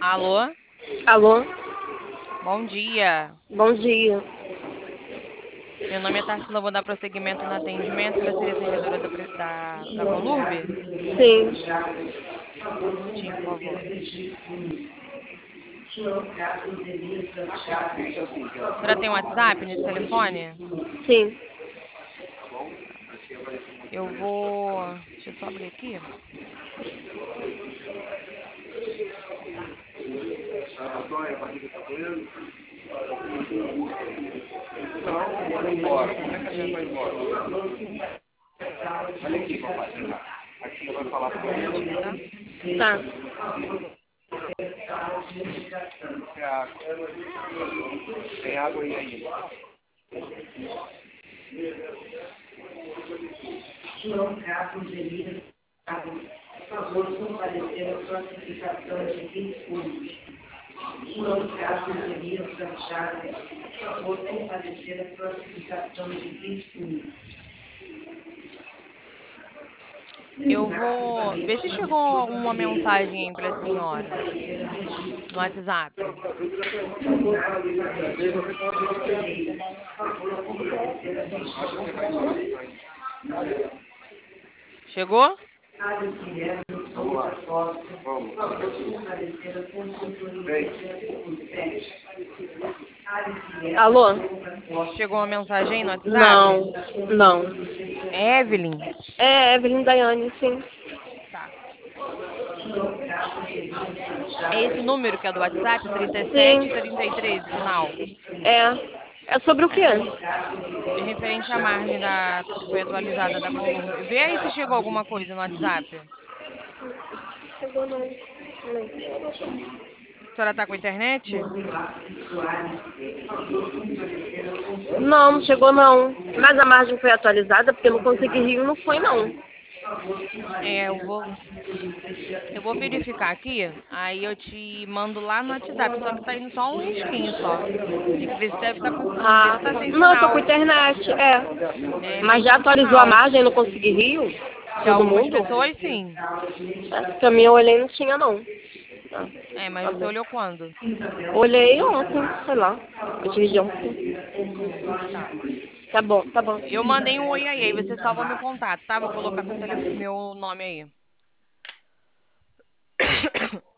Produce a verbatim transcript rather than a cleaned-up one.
Alô? Alô? Bom dia. Bom dia. Meu nome é Tarsila, vou dar prosseguimento no atendimento. Você seria atendedora da, pre- da, da Colurb? Sim. Só um minutinho, por favor. A senhora tem um WhatsApp nesse telefone? Sim. Eu vou... Deixa eu só abrir aqui. Só um minutinho, tá? Tá. João Carlos Elias, por favor, comparecer à classificação de fins públicos. João Carlos Elias Santiago, por favor, comparecer à classificação de fins públicos. Eu vou ver se chegou uma mensagem para a senhora no WhatsApp. Chegou? Alô? Chegou uma mensagem no WhatsApp? Não, não. É Evelyn? É Evelyn Daiane, sim. Tá. É esse número que é do WhatsApp? trinta e Sim. sete, trinta e três, o final. É. É sobre o quê? É. É referente à margem da, que foi atualizada da Colurb. Vê aí se chegou alguma coisa no WhatsApp. Chegou não. A senhora tá com internet? Não, não chegou não. Mas a margem foi atualizada porque eu não consegui rio, não foi não. É, eu vou, eu vou verificar aqui, aí eu te mando lá no WhatsApp, só que tá indo só um risquinho só. Tem que ver se deve estar conseguindo, ver se Ah, tá sem não, eu tô com sinal. internet, é. É Mas meio já sem atualizou a sinal. margem, eu não consegui rio? De Todo algumas mundo? pessoas, sim. É, pra mim eu olhei e não tinha não. Tá, É, mas tá você bom. olhou quando? Olhei ontem, sei lá. Eu tive ontem. Hum, tá. Tá bom, tá bom. Eu mandei um oi aí, aí você salva meu contato, tá? Vou colocar seu telefone, meu nome aí.